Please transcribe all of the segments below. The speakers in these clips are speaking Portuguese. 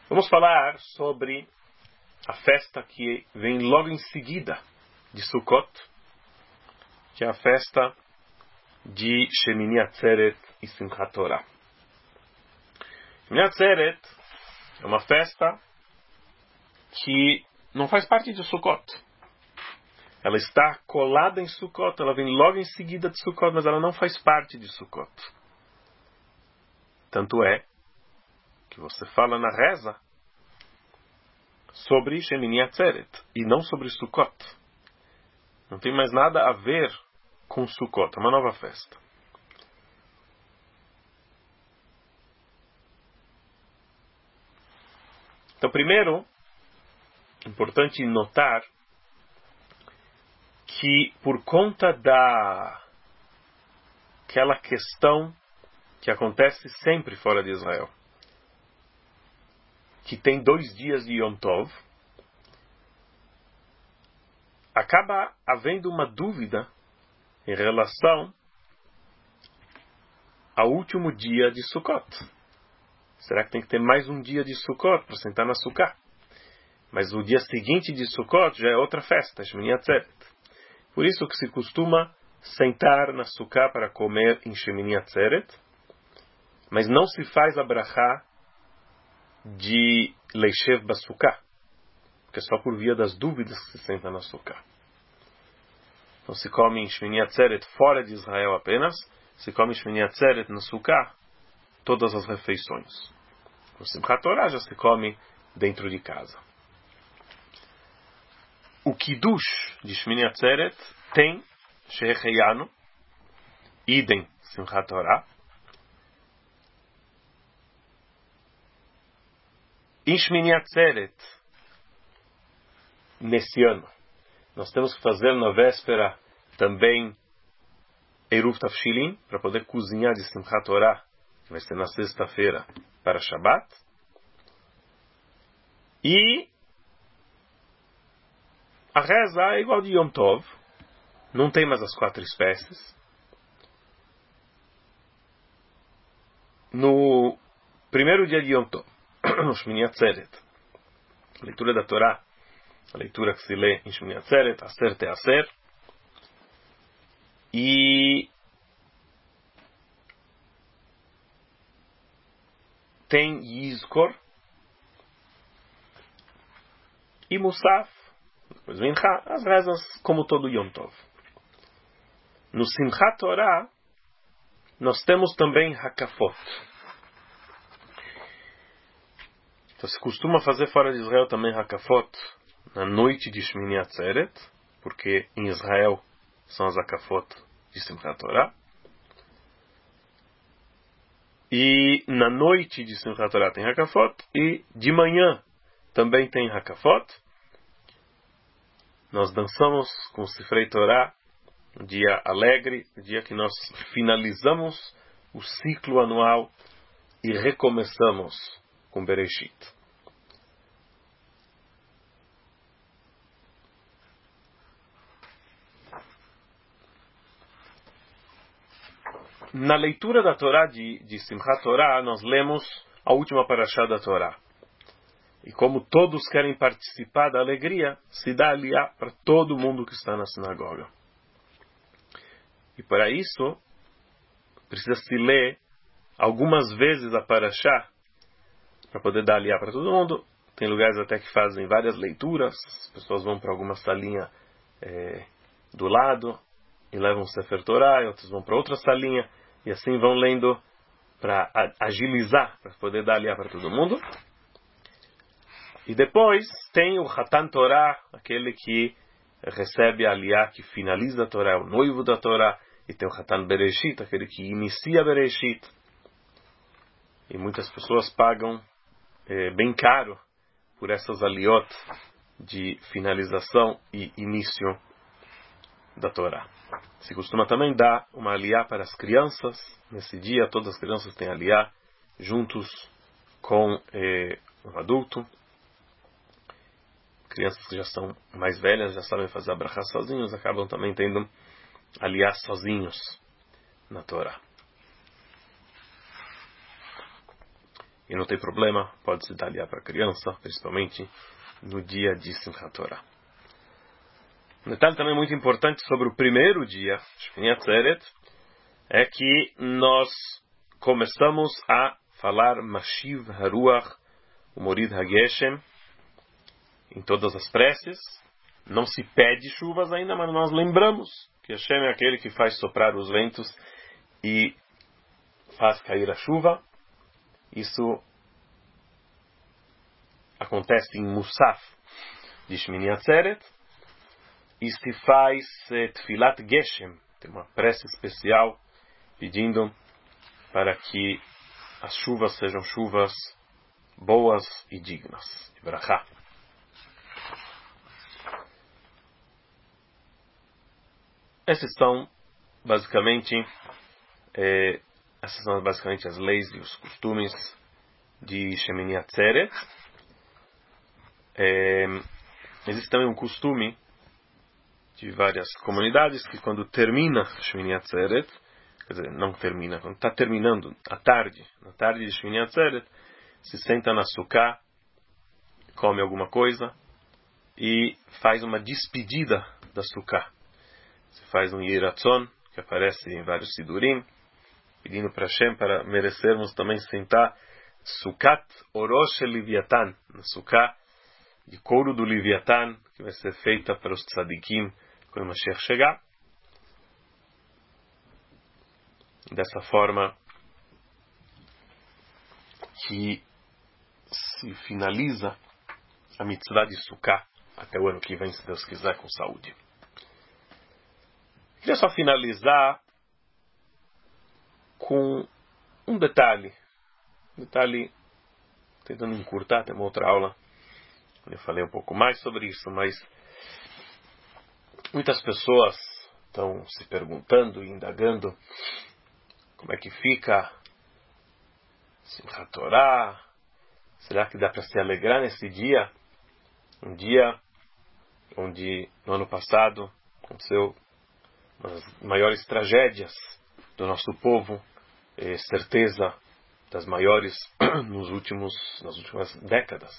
Vamos falar sobre a festa que vem logo em seguida de Sukkot, que é a festa de Shemini Atzeret e Simchat Torah. Shemini Atzeret é uma festa que não faz parte de Sukkot. Ela está colada em Sukkot, ela vem logo em seguida de Sukkot, mas ela não faz parte de Sukkot. Tanto é que você fala na reza sobre Shemini Atzeret e não sobre Sukkot. Não tem mais nada a ver com Sukkot, é uma nova festa. Então, primeiro, é importante notar que por conta daquela questão que acontece sempre fora de Israel, que tem 2 dias de Yom Tov, acaba havendo uma dúvida em relação ao último dia de Sukkot. Será que tem que ter mais um dia de Sukkot para sentar na Sukkah? Mas o dia seguinte de Sukkot já é outra festa, Shemini Atzeret. Por isso que se costuma sentar na Sukkah para comer em Shemini Atzeret, mas não se faz a brachá de Leishev Basukah, porque é só por via das dúvidas que se senta na Sukkah. Então se come em Shemini Atzeret fora de Israel apenas, se come em Shemini Atzeret na Sukkah todas as refeições. No Simchat Torah já se come dentro de casa. O Kiddush de Shemini Atzeret tem Shehecheyanu, idem Simchat Torah. Em Shemini Atzeret, nesse ano, nós temos que fazer na véspera também Eruv Tafshilin, para poder cozinhar de Simchat Torah, que vai ser na sexta-feira, para Shabbat. E a reza é igual de Yom Tov, não tem mais as 4 espécies. No primeiro dia de Yom Tov, no Shemini Atzeret, a leitura da Torá, a leitura que se lê em Shemini Atzeret, Aser Teaser, e tem Yizkor e Musaf, depois vem as rezas como todo Yom Tov. No Simchat Torah nós temos também Hakafot. Então se costuma fazer fora de Israel também Hakafot na noite de Shemini Atzeret, porque em Israel são as Hakafot de Simchat Torah. E na noite de Simchat Torah tem Hakafot, e de manhã também tem Hakafot. Nós dançamos com o Sifrei Torah, um dia alegre, o dia que nós finalizamos o ciclo anual e recomeçamos com Bereshit. Na leitura da Torá de Simchat Torah, nós lemos a última parashá da Torá. E como todos querem participar da alegria, se dá aliá para todo mundo que está na sinagoga. E para isso, precisa se ler algumas vezes a parashá para poder dar aliá para todo mundo. Tem lugares até que fazem várias leituras, as pessoas vão para alguma salinha do lado e levam o Sefer Torah, e outros vão para outra salinha, e assim vão lendo para agilizar, para poder dar aliá para todo mundo. E depois tem o Hatan Torah, aquele que recebe a aliá, que finaliza a Torá, é o noivo da Torá. E tem o Hatan Bereshit, aquele que inicia Bereshit. E muitas pessoas pagam bem caro por essas aliot de finalização e início da Torá. Se costuma também dar uma aliá para as crianças. Nesse dia todas as crianças têm aliá juntos com um adulto. Crianças que já são mais velhas, já sabem fazer a brachá sozinhos, acabam também tendo aliá sozinhos na Torá. E não tem problema, pode-se dar para a criança, principalmente no dia de Simchat Torah. Um detalhe também muito importante sobre o primeiro dia, Shmini Atzeret, é que nós começamos a falar Mashiv Haruach, o Morid Hageshem, em todas as preces. Não se pede chuvas ainda, mas nós lembramos que Hashem é aquele que faz soprar os ventos e faz cair a chuva. Isso acontece em Musaf de Shmini Atzeret. E se faz Tfilat Geshem, tem uma prece especial pedindo para que as chuvas sejam chuvas boas e dignas. Brachá. Essas são basicamente as leis e os costumes de Shemini Atzeret. Existe também um costume de várias comunidades que quando termina Shemini Atzeret, quer dizer, não termina, quando está terminando na tarde de Shemini Atzeret, se senta na sukkah, come alguma coisa e faz uma despedida da sukkah. Se faz um Yiratzon, que aparece em vários Sidurim, pedindo para Hashem para merecermos também sentar Sukkot Orosh Leviatan, na sukkah de couro do Leviatan, que vai ser feita para os tzadikim quando o Mashiach chegar. Dessa forma que se finaliza a mitzvah de Sukkah até o ano que vem, se Deus quiser, com saúde. Queria só finalizar com um detalhe. Tentando encurtar, tem uma outra aula onde eu falei um pouco mais sobre isso, mas muitas pessoas estão se perguntando e indagando como é que fica Simchat Torah. Será que dá para se alegrar nesse dia? Um dia onde no ano passado aconteceu uma das maiores tragédias do nosso povo, certeza das maiores nas últimas décadas.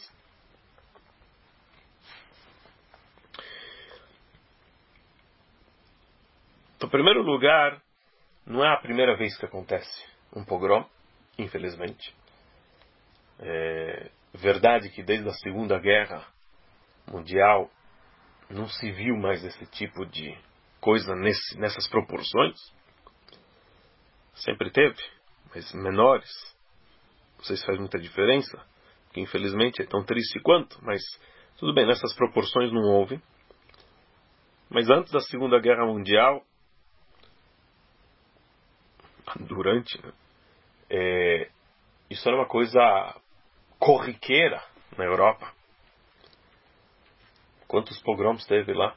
Então, em primeiro lugar, não é a primeira vez que acontece um pogrom, infelizmente. É verdade que desde a Segunda Guerra Mundial não se viu mais esse tipo de coisa nessas proporções. Sempre teve, mas menores. Não sei se faz muita diferença, porque infelizmente é tão triste quanto, mas tudo bem, nessas proporções não houve. Mas antes da Segunda Guerra Mundial, durante, isso era uma coisa corriqueira na Europa. Quantos pogroms teve lá?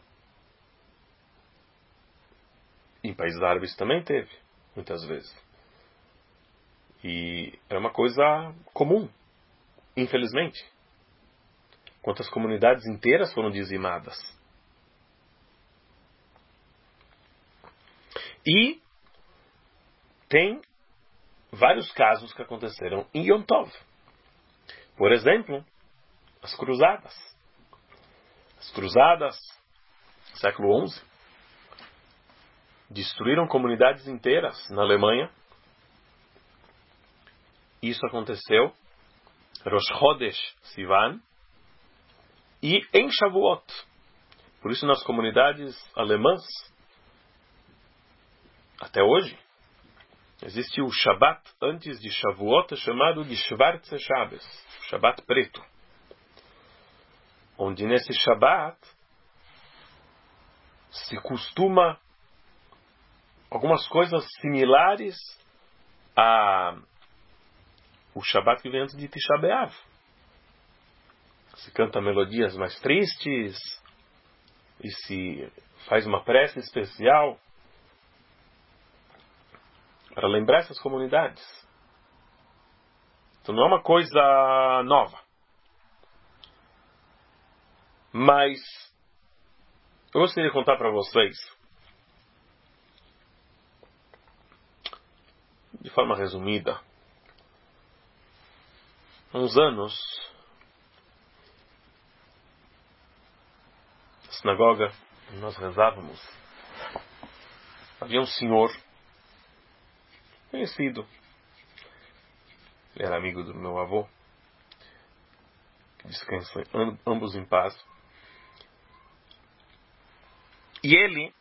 Em países árabes também teve, muitas vezes. E era uma coisa comum, infelizmente. Quantas comunidades inteiras foram dizimadas. E tem vários casos que aconteceram em Yom Tov. Por exemplo, as cruzadas. As cruzadas, século XI, destruíram comunidades inteiras na Alemanha. Isso aconteceu Rosh Chodesh Sivan e em Shavuot. Por isso, nas comunidades alemãs, até hoje, existe o Shabbat antes de Shavuot, chamado de Schwarze Shabbos, Shabbat preto. Onde nesse Shabbat se costuma algumas coisas similares a o Shabbat que vem antes de Tisha B'Av. Se canta melodias mais tristes e se faz uma prece especial para lembrar essas comunidades. Então não é uma coisa nova. Mas eu gostaria de contar para vocês, de forma resumida, Há uns anos, na sinagoga, nós rezávamos. Havia um senhor conhecido. Ele era amigo do meu avô. Que descansam ambos em paz. E ele,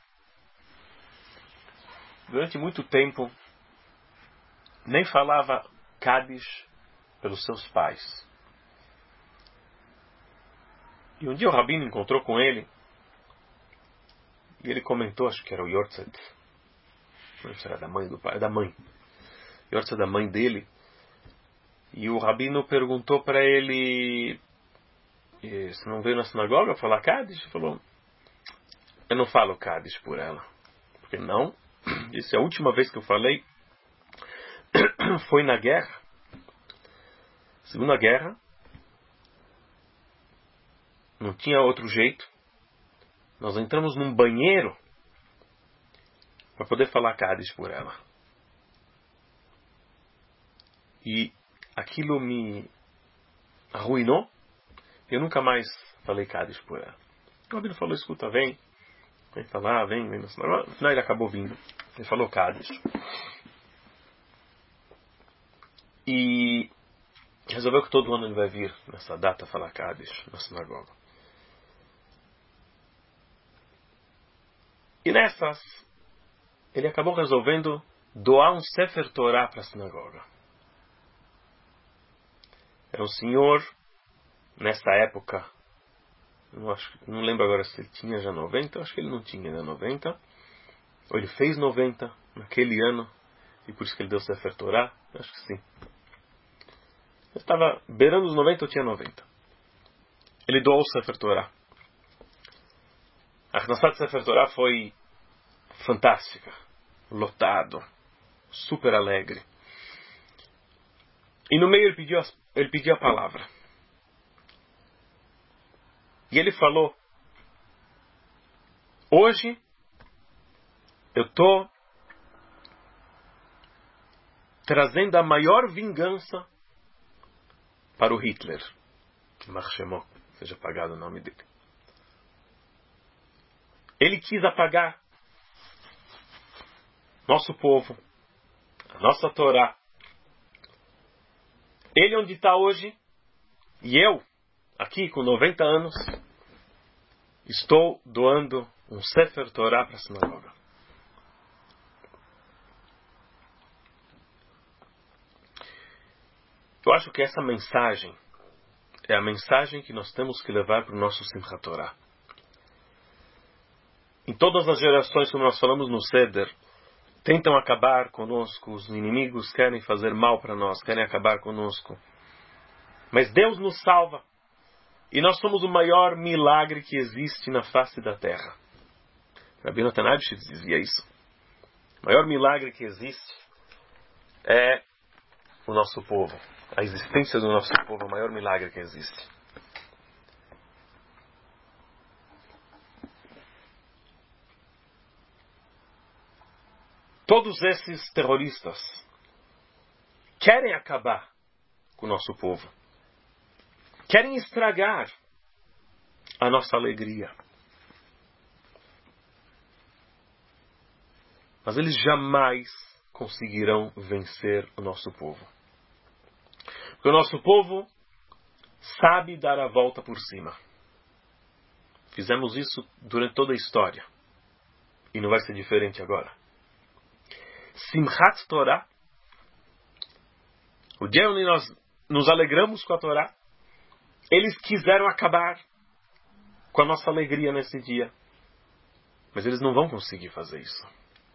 durante muito tempo, nem falava Kaddish pelos seus pais. E um dia o rabino encontrou com ele e ele comentou, acho que era o Yortzeit, não sei se era da mãe do pai, da mãe. Yortzeit da mãe dele. E o rabino perguntou para ele, se não veio na sinagoga falar Kaddish? Ele falou, eu não falo Kaddish por ela. Porque não, essa é a última vez que eu falei, foi na guerra, Segunda Guerra, não tinha outro jeito. Nós entramos num banheiro para poder falar Kaddish por ela. E aquilo me arruinou. Eu nunca mais falei Kaddish por ela. O rabino falou, escuta, vem falar, vem. No final ele acabou vindo. Ele falou Kaddish. E resolveu que todo ano ele vai vir nessa data falar Kaddish na sinagoga. E nessas, ele acabou resolvendo doar um Sefer Torah para a sinagoga. Era um senhor, nessa época, não lembro agora se ele tinha já 90, acho que ele não tinha ainda 90, ou ele fez 90 naquele ano, e por isso que ele deu o Sefer Torah, acho que sim. Eu estava beirando os 90, eu tinha 90. Ele doou o Sefer Torah. A Knesset de Sefer Torah foi fantástica, lotado, super alegre. E no meio ele pediu a palavra. E ele falou, hoje eu estou trazendo a maior vingança para o Hitler. Marshemó, seja apagado o nome dele. Ele quis apagar nosso povo, a nossa Torá. Ele onde está hoje, e eu, aqui com 90 anos, estou doando um Sefer Torah para a sinagoga. Eu acho que essa mensagem é a mensagem que nós temos que levar para o nosso Simchat Torah. Em todas as gerações, como nós falamos no Seder, tentam acabar conosco, os inimigos querem fazer mal para nós, querem acabar conosco. Mas Deus nos salva. E nós somos o maior milagre que existe na face da terra. Rabbi Natan Abshitz dizia isso. O maior milagre que existe é o nosso povo. A existência do nosso povo é o maior milagre que existe. Todos esses terroristas querem acabar com o nosso povo. Querem estragar a nossa alegria. Mas eles jamais conseguirão vencer o nosso povo. Porque o nosso povo sabe dar a volta por cima. Fizemos isso durante toda a história. E não vai ser diferente agora. Simchat Torah, o dia onde nós nos alegramos com a Torá, eles quiseram acabar com a nossa alegria nesse dia. Mas eles não vão conseguir fazer isso.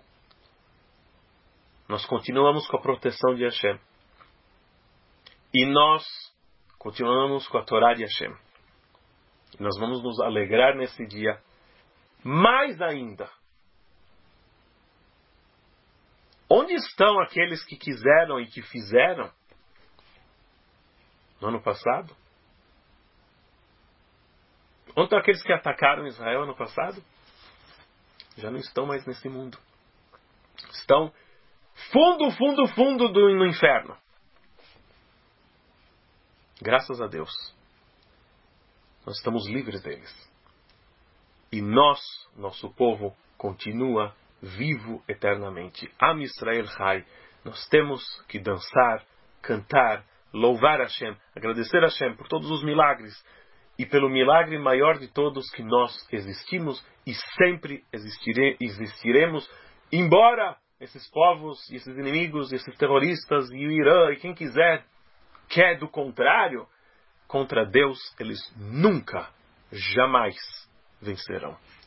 Nós continuamos com a proteção de Hashem. E nós continuamos com a Torá de Hashem. E nós vamos nos alegrar nesse dia mais ainda. Onde estão aqueles que quiseram e que fizeram no ano passado? Onde estão aqueles que atacaram Israel ano passado? Já não estão mais nesse mundo. Estão fundo no inferno. Graças a Deus, nós estamos livres deles. E nosso povo, continua vivo eternamente. Am Israel Chai. Nós temos que dançar, cantar, louvar Hashem, agradecer a Hashem por todos os milagres e pelo milagre maior de todos, que nós existimos e sempre existiremos, embora esses povos, esses inimigos, esses terroristas e o Irã e quem quiser quer do contrário, contra Deus eles nunca, jamais vencerão.